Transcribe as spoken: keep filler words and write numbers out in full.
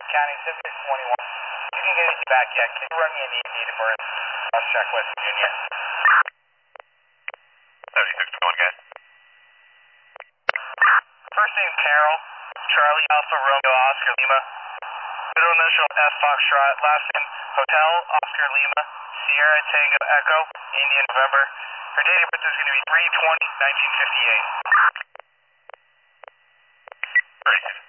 County, six six twenty-one. You can get it back yet. Can you run me an E D to Burns? I'll check West Virginia. seventy-six twenty-one, guys. First name Carol, Charlie Alpha Romeo Oscar Lima. Middle initial F Foxtrot. Last name Hotel Oscar Lima. Sierra Tango Echo, Indian November. Her date of birth is going to be three twenty nineteen fifty-eight. Great.